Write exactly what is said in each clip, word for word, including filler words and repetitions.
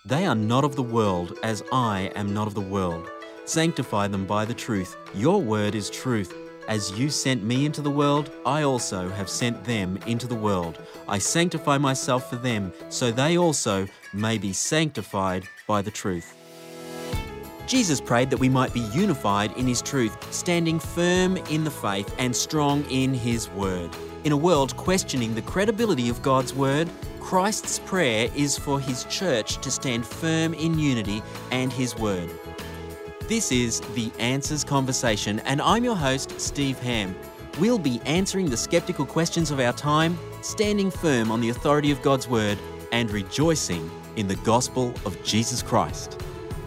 They are not of the world, as I am not of the world. Sanctify them by the truth. Your word is truth. As you sent me into the world, I also have sent them into the world. I sanctify myself for them, so they also may be sanctified by the truth. Jesus prayed that we might be unified in his truth, standing firm in the faith and strong in his word. In a world questioning the credibility of God's word, Christ's prayer is for his church to stand firm in unity and his word. This is The Answers Conversation, and I'm your host, Steve Ham. We'll be answering the skeptical questions of our time, standing firm on the authority of God's word, and rejoicing in the gospel of Jesus Christ.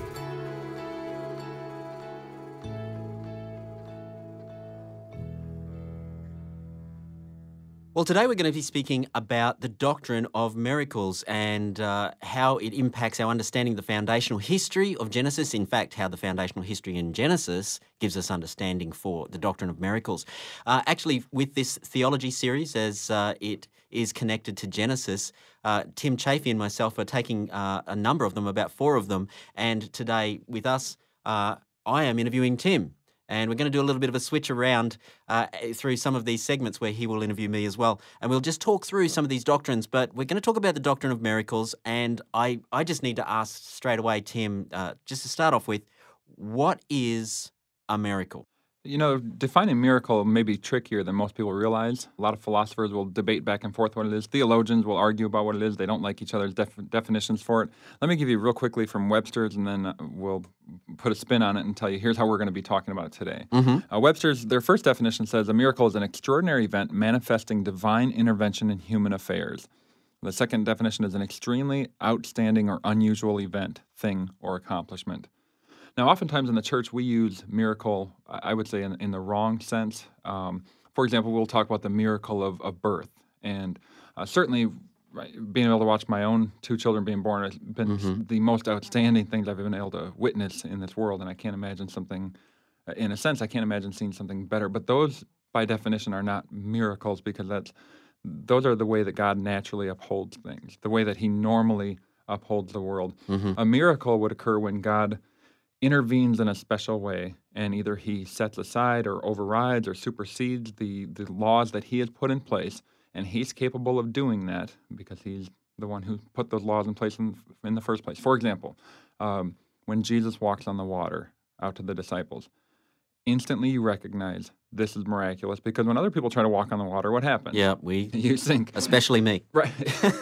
Well, today we're going to be speaking about the doctrine of miracles and uh, how it impacts our understanding of the foundational history of Genesis. In fact, how the foundational history in Genesis gives us understanding for the doctrine of miracles. Uh, actually, with this theology series, as uh, it is connected to Genesis, uh, Tim Chafee and myself are taking uh, a number of them, about four of them, and today with us, uh, I am interviewing Tim. And we're going to do a little bit of a switch around uh, through some of these segments where he will interview me as well. And we'll just talk through some of these doctrines, but we're going to talk about the doctrine of miracles. And I, I just need to ask straight away, Tim, uh, just to start off with, what is a miracle? You know, defining miracle may be trickier than most people realize. A lot of philosophers will debate back and forth what it is. Theologians will argue about what it is. They don't like each other's def- definitions for it. Let me give you real quickly from Webster's, and then we'll put a spin on it and tell you here's how we're going to be talking about it today. Mm-hmm. Uh, Webster's, their first definition says, a miracle is an extraordinary event manifesting divine intervention in human affairs. The second definition is an extremely outstanding or unusual event, thing, or accomplishment. Now, oftentimes in the church, we use miracle, I would say, in, in the wrong sense. Um, for example, we'll talk about the miracle of, of birth. And uh, certainly, right, being able to watch my own two children being born has been mm-hmm. the most outstanding things I've been able to witness in this world. And I can't imagine something, in a sense, I can't imagine seeing something better. But those, by definition, are not miracles because that's those are the way that God naturally upholds things, the way that he normally upholds the world. Mm-hmm. A miracle would occur when God intervenes in a special way, and either he sets aside or overrides or supersedes the, the laws that he has put in place, and he's capable of doing that because he's the one who put those laws in place in, in the first place. For example, um, when Jesus walks on the water out to the disciples, instantly you recognize this is miraculous because when other people try to walk on the water, what happens? Yeah, we you sink. Especially me. Right.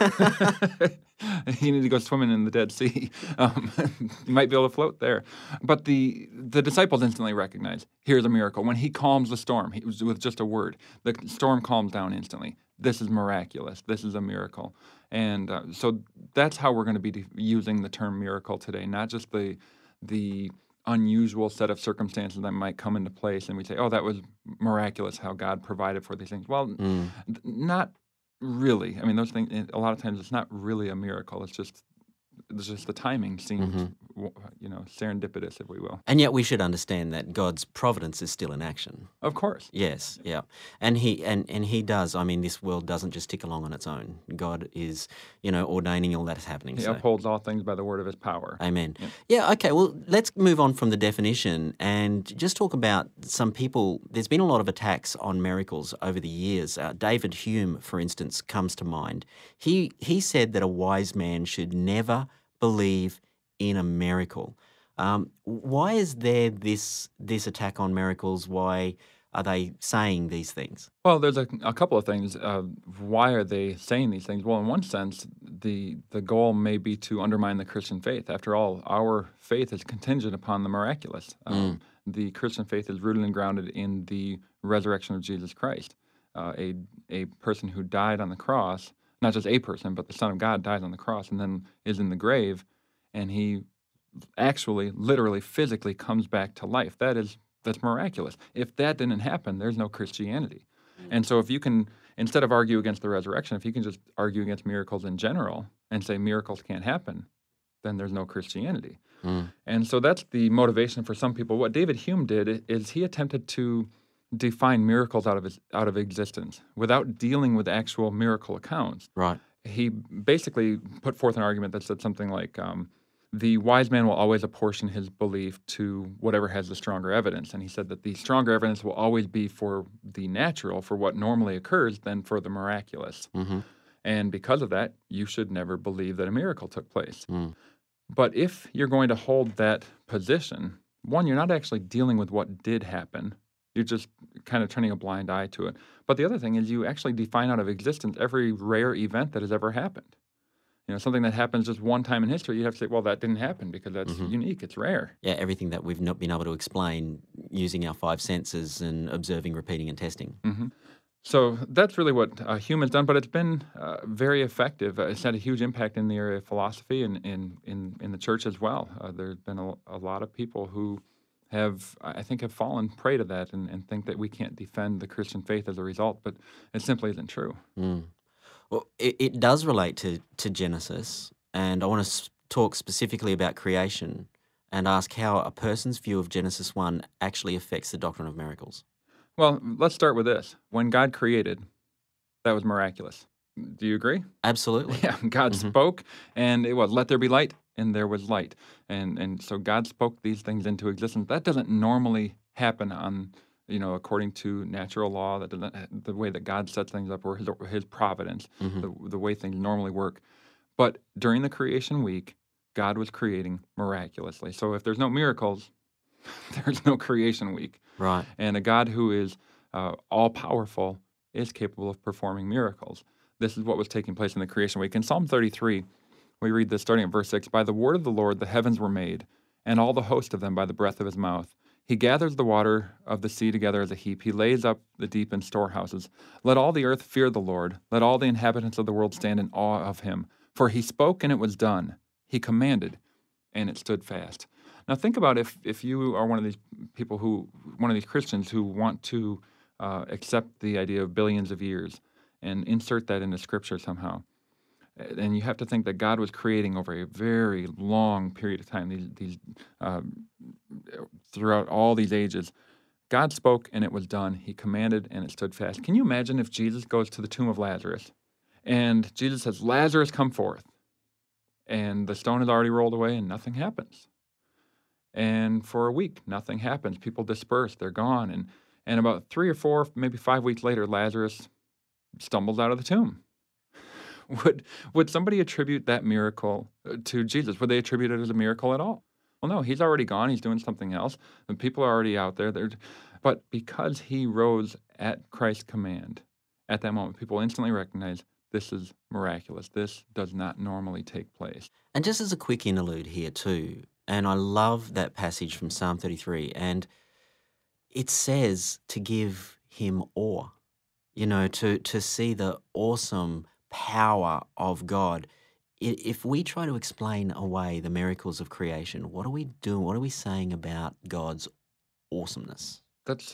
You need to go swimming in the Dead Sea. Um, you might be able to float there. But the the disciples instantly recognize, here's a miracle. When he calms the storm, he, with just a word, the storm calms down instantly. This is miraculous. This is a miracle. And uh, so that's how we're going to be de- using the term miracle today, not just the the unusual set of circumstances that might come into place, and we say, oh, that was miraculous how God provided for these things. Well, mm. not really. I mean, those things, a lot of times it's not really a miracle. It's just it's just the timing seems, mm-hmm. you know, serendipitous, if we will. And yet we should understand that God's providence is still in action. Of course. Yes, yeah. And he and, and he does. I mean, this world doesn't just tick along on its own. God is, you know, ordaining all that is happening. He so. upholds all things by the word of his power. Amen. Yeah. yeah, okay. Well, let's move on from the definition and just talk about some people. There's been a lot of attacks on miracles over the years. Uh, David Hume, for instance, comes to mind. He he said that a wise man should never believe in a miracle. Um, why is there this this attack on miracles? Why are they saying these things? Well, there's a, a couple of things. Uh, why are they saying these things? Well, in one sense, the the goal may be to undermine the Christian faith. After all, our faith is contingent upon the miraculous. Um, mm. The Christian faith is rooted and grounded in the resurrection of Jesus Christ, uh, a a person who died on the cross. Not just a person, but the Son of God dies on the cross and then is in the grave, and he actually, literally, physically comes back to life. That is, that's miraculous. If that didn't happen, there's no Christianity. Mm-hmm. And so if you can, instead of argue against the resurrection, if you can just argue against miracles in general and say miracles can't happen, then there's no Christianity. Mm. And so that's the motivation for some people. What David Hume did is he attempted to define miracles out of his, out of existence without dealing with actual miracle accounts. Right. He basically put forth an argument that said something like, um, The wise man will always apportion his belief to whatever has the stronger evidence. And he said that the stronger evidence will always be for the natural, for what normally occurs, than for the miraculous. Mm-hmm. And because of that, you should never believe that a miracle took place. Mm. But if you're going to hold that position, one, you're not actually dealing with what did happen. You're just kind of turning a blind eye to it. But the other thing is you actually define out of existence every rare event that has ever happened. You know, something that happens just one time in history, you have to say, well, that didn't happen because that's Mm-hmm. unique. It's rare. Yeah, everything that we've not been able to explain using our five senses and observing, repeating, and testing. Mm-hmm. So that's really what uh, humans done, but it's been uh, very effective. Uh, it's had a huge impact in the area of philosophy and in, in, in the church as well. Uh, there's been a, a lot of people who have, I think, have fallen prey to that and, and think that we can't defend the Christian faith as a result, but it simply isn't true. Mm. Well, it, it does relate to, to Genesis, and I want to s- talk specifically about creation and ask how a person's view of Genesis one actually affects the doctrine of miracles. Well, let's start with this. When God created, that was miraculous. Do you agree? Absolutely. Yeah, God Mhm. spoke, and it was, let there be light, and there was light. And and so God spoke these things into existence. That doesn't normally happen on, you know, according to natural law. That doesn't, the way that God sets things up, or his, his providence, Mhm. the, the way things normally work. But during the creation week, God was creating miraculously. So if there's no miracles, there's no creation week. Right. And a God who is uh, all-powerful is capable of performing miracles. This is what was taking place in the creation week. In Psalm thirty-three, we read this starting at verse six, "By the word of the Lord the heavens were made, and all the host of them by the breath of his mouth. He gathers the water of the sea together as a heap. He lays up the deep in storehouses. Let all the earth fear the Lord. Let all the inhabitants of the world stand in awe of him. For he spoke, and it was done. He commanded, and it stood fast." Now think about if if you are one of these people who, one of these Christians who want to uh, accept the idea of billions of years and insert that into Scripture somehow. And you have to think that God was creating over a very long period of time, these, these um, throughout all these ages. God spoke, and it was done. He commanded, and it stood fast. Can you imagine if Jesus goes to the tomb of Lazarus, and Jesus says, "Lazarus, come forth," and the stone has already rolled away, and nothing happens? And for a week, nothing happens. People disperse. They're gone. And, and about three or four, maybe five weeks later, Lazarus stumbles out of the tomb. Would, would somebody attribute that miracle uh, to Jesus? Would they attribute it as a miracle at all? Well, no, he's already gone. He's doing something else. The people are already out there. They're, but because he rose at Christ's command, at that moment, people instantly recognize this is miraculous. This does not normally take place. And just as a quick interlude here too, and I love that passage from Psalm thirty-three, and it says to give him awe, you know, to, to see the awesome power of God. I- If we try to explain away the miracles of creation, what are we doing? What are we saying about God's awesomeness? That's,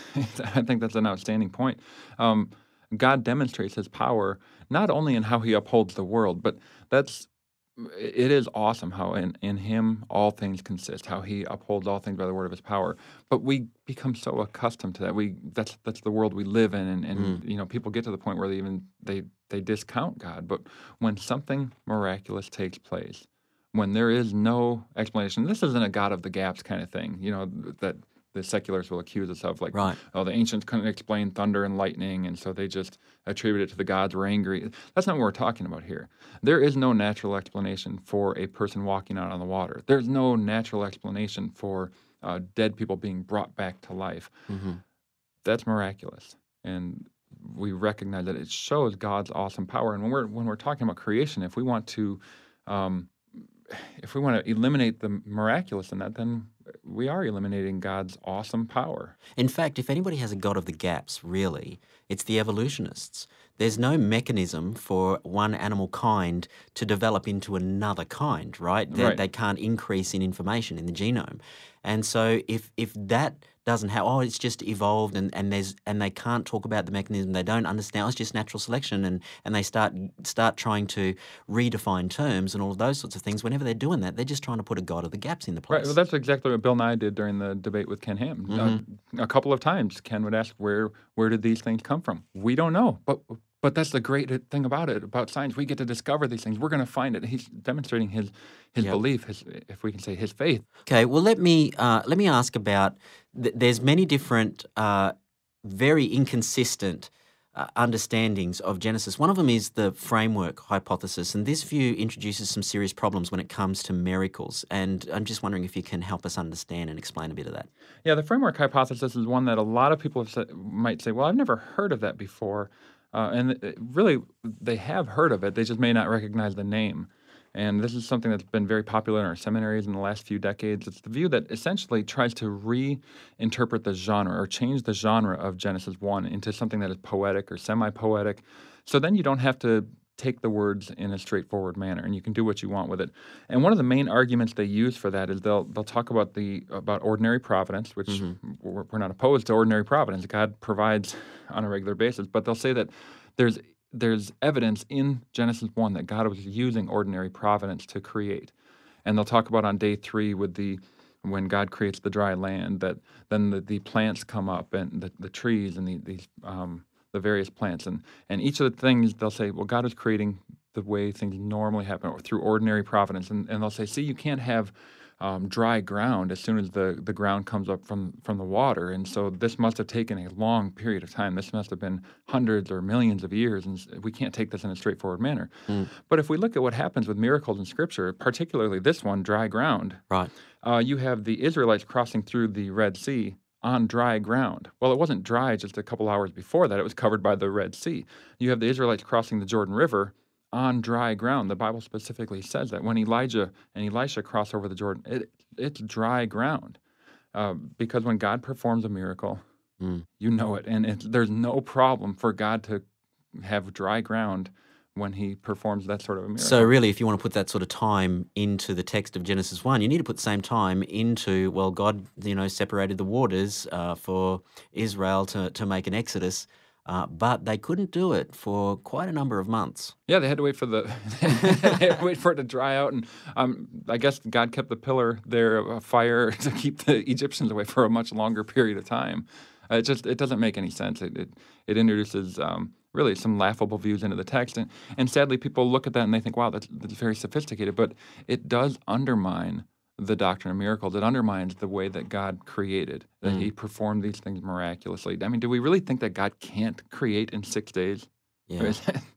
I think that's an outstanding point. Um, God demonstrates his power not only in how he upholds the world, but that's, it is awesome how in, in him all things consist, how he upholds all things by the word of his power. But we become so accustomed to that. We that's that's the world we live in, and, and Mm. you know, people get to the point where they even they they discount God. But when something miraculous takes place, when there is no explanation, this isn't a God of the gaps kind of thing, you know, that the seculars will accuse us of, like, Right. oh, the ancients couldn't explain thunder and lightning, and so they just attribute it to the gods were angry. That's not what we're talking about here. There is no natural explanation for a person walking out on the water. There's no natural explanation for uh, dead people being brought back to life. hmm That's miraculous, and we recognize that it shows God's awesome power. And when we're when we're talking about creation, if we want to, um, if we want to eliminate the miraculous in that, then we are eliminating God's awesome power. In fact, if anybody has a God of the gaps, really, it's the evolutionists. There's no mechanism for one animal kind to develop into another kind, right? They, Right. they can't increase in information in the genome. And so if if that doesn't have, oh, it's just evolved and, and there's and they can't talk about the mechanism, they don't understand, oh, it's just natural selection, and, and they start start trying to redefine terms and all of those sorts of things. Whenever they're doing that, they're just trying to put a God of the gaps in the place. Right. Well, that's exactly what Bill Nye did during the debate with Ken Ham. Uh, a couple of times, Ken would ask, "Where, where did these things come from?" We don't know, but But that's the great thing about it, about science. We get to discover these things. We're going to find it. He's demonstrating his his Yep. belief, his, if we can say, his faith. Okay, well, let me uh, let me ask about. Th- there's many different, uh, very inconsistent uh, understandings of Genesis. One of them is the framework hypothesis, and this view introduces some serious problems when it comes to miracles. And I'm just wondering if you can help us understand and explain a bit of that. Yeah, the framework hypothesis is one that a lot of people have said, might say, well, I've never heard of that before. Uh, and it, really, they have heard of it. They just may not recognize the name. And this is something that's been very popular in our seminaries in the last few decades. It's the view that essentially tries to reinterpret the genre or change the genre of Genesis one into something that is poetic or semi-poetic. So then you don't have to take the words in a straightforward manner, and you can do what you want with it. And one of the main arguments they use for that is they'll they'll talk about the about ordinary providence, which mm-hmm. we're, we're not opposed to ordinary providence. God provides on a regular basis, but they'll say that there's there's evidence in Genesis one that God was using ordinary providence to create. And they'll talk about on day three with the when God creates the dry land, that then the, the plants come up and the, the trees and the these um, the various plants. And, and each of the things they'll say, well, God is creating the way things normally happen or through ordinary providence. And, and they'll say, see, you can't have Um, dry ground as soon as the, the ground comes up from, from the water. And so this must have taken a long period of time. This must have been hundreds or millions of years, and we can't take this in a straightforward manner. Mm. But if we look at what happens with miracles in Scripture, particularly this one, dry ground, right? Uh, you have the Israelites crossing through the Red Sea on dry ground. Well, it wasn't dry just a couple hours before that. It was covered by the Red Sea. You have the Israelites crossing the Jordan River on dry ground. The Bible specifically says that when Elijah and Elisha cross over the Jordan, it, it's dry ground. Uh, because when God performs a miracle, mm. you know it. And it's, there's no problem for God to have dry ground when he performs that sort of a miracle. So really, if you want to put that sort of time into the text of Genesis one, you need to put the same time into, well, God, you know, separated the waters uh, for Israel to, to make an exodus. Uh, but they couldn't do it for quite a number of months. Yeah, they had to wait for the they had to wait for it to dry out, and um, I guess God kept the pillar there of a fire to keep the Egyptians away for a much longer period of time. Uh, it just it doesn't make any sense. It it, it introduces um, really some laughable views into the text, and and sadly, people look at that and they think, wow, that's, that's very sophisticated, but it does undermine the doctrine of miracles. It undermines the way that God created, that mm. he performed these things miraculously. I mean, do we really think that God can't create in six days? Yeah,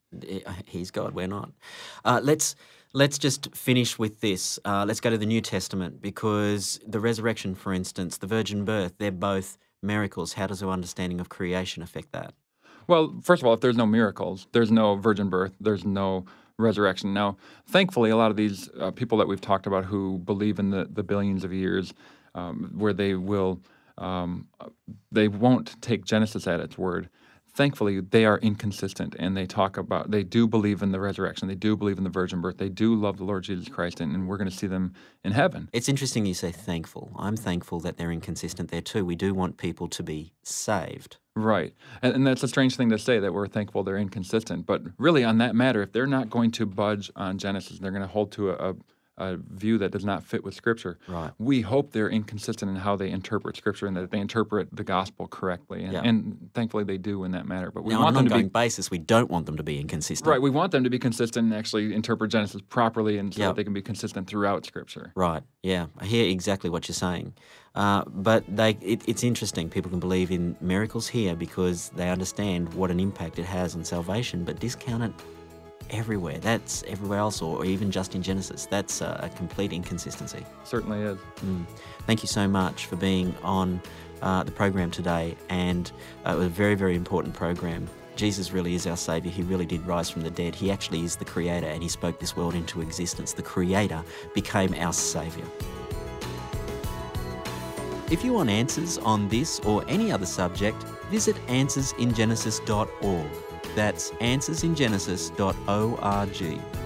he's God, we're not. Uh, let's let's just finish with this. Uh, let's go to the New Testament, because the resurrection, for instance, the virgin birth, they're both miracles. How does our understanding of creation affect that? Well, first of all, if there's no miracles, there's no virgin birth, there's no resurrection. Now, thankfully, a lot of these uh, people that we've talked about who believe in the, the billions of years, um, where they will, um, they won't take Genesis at its word. Thankfully, they are inconsistent, and they talk about, they do believe in the resurrection. They do believe in the virgin birth. They do love the Lord Jesus Christ, and, and we're going to see them in heaven. It's interesting you say thankful. I'm thankful that they're inconsistent there too. We do want people to be saved. Right. And, and that's a strange thing to say, that we're thankful they're inconsistent. But really, on that matter, if they're not going to budge on Genesis, they're going to hold to a, a, a view that does not fit with Scripture, right. we hope they're inconsistent in how they interpret Scripture and that they interpret the gospel correctly. And, yeah. and thankfully, they do in that matter. But we now, want on an them to ongoing be, basis, we don't want them to be inconsistent. Right. We want them to be consistent and actually interpret Genesis properly, and so yep. that they can be consistent throughout Scripture. Right. Yeah. I hear exactly what you're saying. Uh, but they, it, it's interesting. People can believe in miracles here because they understand what an impact it has on salvation, but discount it everywhere. That's everywhere else, or even just in Genesis. That's a, a complete inconsistency. Certainly is. Mm. Thank you so much for being on uh, the program today, and uh, it was a very, very important program. Jesus really is our Saviour. He really did rise from the dead. He actually is the Creator, and He spoke this world into existence. The Creator became our Saviour. If you want answers on this or any other subject, visit answers in genesis dot org. That's answers in genesis dot org.